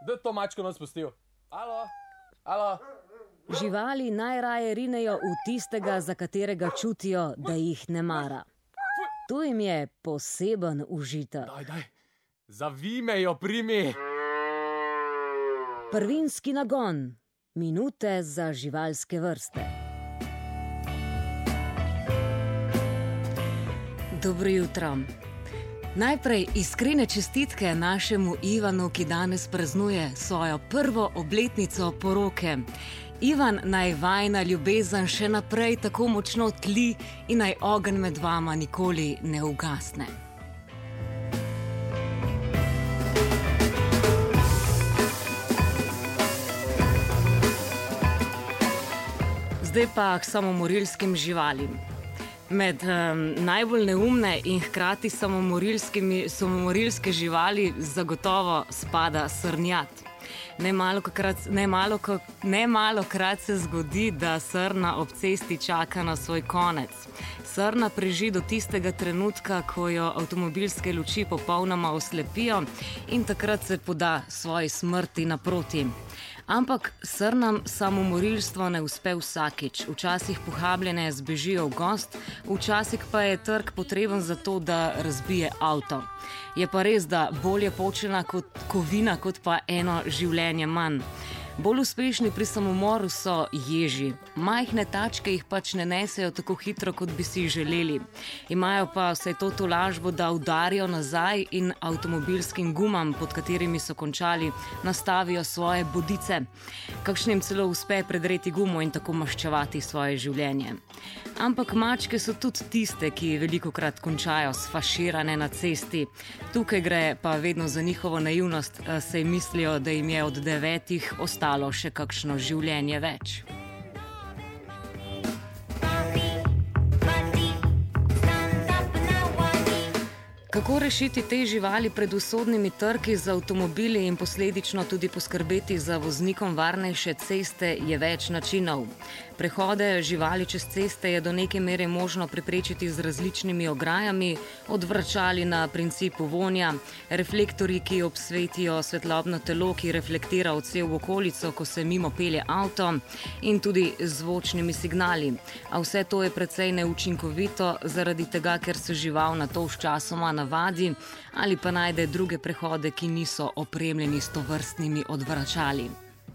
Da to mačko nas pustil. Alo. Živali najraje rinejo v tistega, za katerega čutijo, da jih ne mara. To jim je poseben užitek. Daj. Zavij me jo, primi. Prvinski nagon. Minute za živalske vrste. Dobro jutro. Najprej iskrene čestitke našemu Ivanu, ki danes praznuje svojo prvo obletnico poroke. Ivan, naj vajina ljubezen še naprej tako močno tli in naj ogenj med vama nikoli ne ugasne. Zdaj pa k samomorilskim živalim. Med najbolj neumne in hkrati samomorilske živali zagotovo spada srnjad. Nemalokrat se zgodi, da srna ob cesti čaka na svoj konec. Srna preži do tistega trenutka, ko jo avtomobilske luči popolnoma oslepijo in takrat se poda svoji smrti naproti. Ampak srnam samomorilstvo ne uspe vsakič. Včasih pohabljene zbežijo v gozd, včasih pa je trk potreben za to, da razbije avto. Je pa res, da bolje počena kot kovina, kot pa eno življenje manj. Bolj uspešni pri samomoru so ježi. Majhne tačke jih pač ne nesejo tako hitro, kot bi si želeli. Imajo pa vsaj to tolažbo, da udarijo nazaj in avtomobilskim gumam, pod katerimi so končali, nastavijo svoje bodice. Kakšnim celo uspe predreti gumo in tako maščevati svoje življenje. Ampak mačke so tudi tiste, ki velikokrat končajo sfaširane na cesti. Tukaj gre pa vedno za njihovo naivnost, saj mislijo, da jim je od 9 ostalo še kakšno življenje več. Kako rešiti te živali pred usodnimi trki z avtomobili in posledično tudi poskrbeti za voznikom varnejše ceste je več načinov. Prehode živali čez ceste je do neke mere možno preprečiti z različnimi ograjami, od vračali na principu vonja, reflektorji, ki obsvetijo svetlobno telo, ki reflektira odsev v okolico, ko se mimo pelje avto, in tudi zvočnimi signali. A vse to je precej neučinkovito zaradi tega, ker se žival na to sčasoma navadi ali pa najde druge prehode, ki niso opremljeni s tovrstnimi odvračali.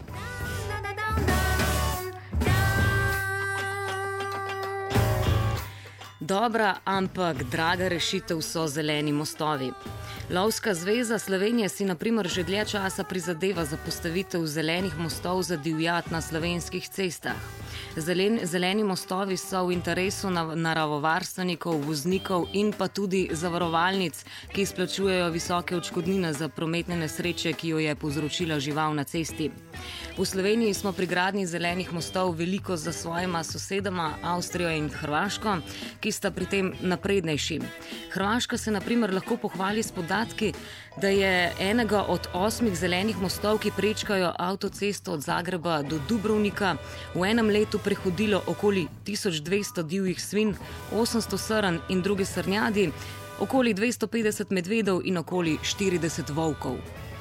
Dobra, ampak draga rešitev so zeleni mostovi. Lovska zveza Slovenije si na primer že dlje časa prizadeva za postavitev zelenih mostov za divjad na slovenskih cestah. Zeleni mostovi so v interesu naravovarstvenikov, voznikov in pa tudi zavarovalnic, ki izplačujejo visoke odškodnine za prometne nesreče, ki jo je povzročila žival na cesti. V Sloveniji smo pri gradnji zelenih mostov veliko za svojima sosedama, Avstrijo in Hrvaško, ki sta pri tem naprednejši. Hrvaška se na primer lahko pohvali s podatki, da je enega od 8 zelenih mostov, ki prečkajo avtocesto od Zagreba do Dubrovnika, v enem letu prehodilo okoli 1200 divjih svin, 800 srn in druge srnjadi, okoli 250 medvedov in okoli 40 volkov.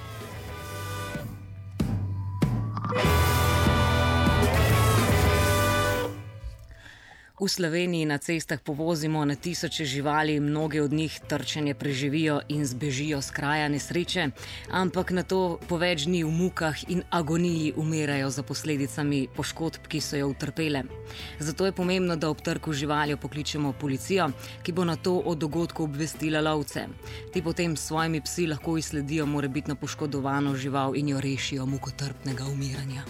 V Sloveniji na cestah povozimo na tisoče živali, mnoge od njih trčenje preživijo in zbežijo s kraja nesreče, ampak na to po več dni v mukah in agoniji umirajo za posledicami poškodb, ki so jo utrpele. Zato je pomembno, da ob trku živali pokličemo policijo, ki bo na to o dogodku obvestila lovce. Ti potem s svojimi psi lahko izsledijo morebitno poškodovano žival in jo rešijo mukotrpnega umiranja.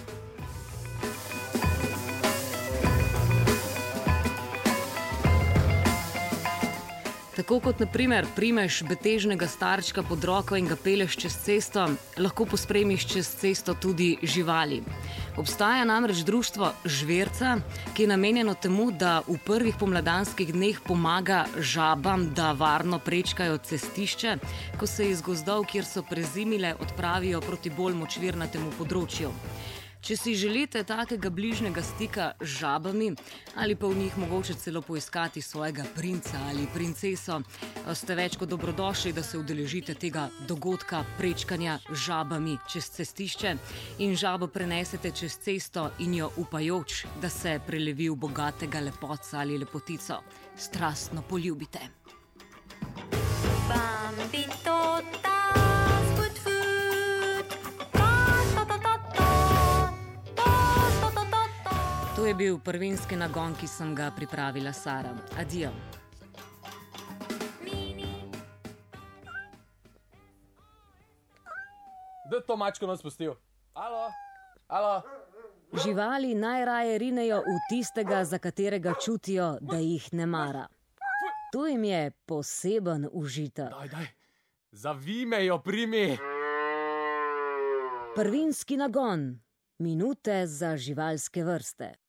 Tako kot na primer primeš betežnega starčka pod roko in ga peleš čez cesto, lahko pospremiš čez cesto tudi živali. Obstaja namreč društvo Žverca, ki je namenjeno temu, da v prvih pomladanskih dneh pomaga žabam, da varno prečkajo cestišče, ko se iz gozdov, kjer so prezimile, odpravijo proti bolj močvirnatemu področju. Če si želite takega bližnjega stika z žabami ali pa v njih mogoče celo poiskati svojega princa ali princeso, ste več kot dobrodošli, da se udeležite tega dogodka prečkanja z žabami čez cestišče in žabo prenesete čez cesto in jo upajoč, da se prelevi v bogatega lepotca ali lepotico, strastno poljubite. To je bil prvinski nagon, ki sem ga pripravila Sara. Adijo. Da to mačko nas pustil. Alo, alo. Živali najraje rinejo v tistega, za katerega čutijo, da jih ne mara. To jim je poseben užitek. Daj. Zavij me jo, primi. Prvinski nagon. Minute za živalske vrste.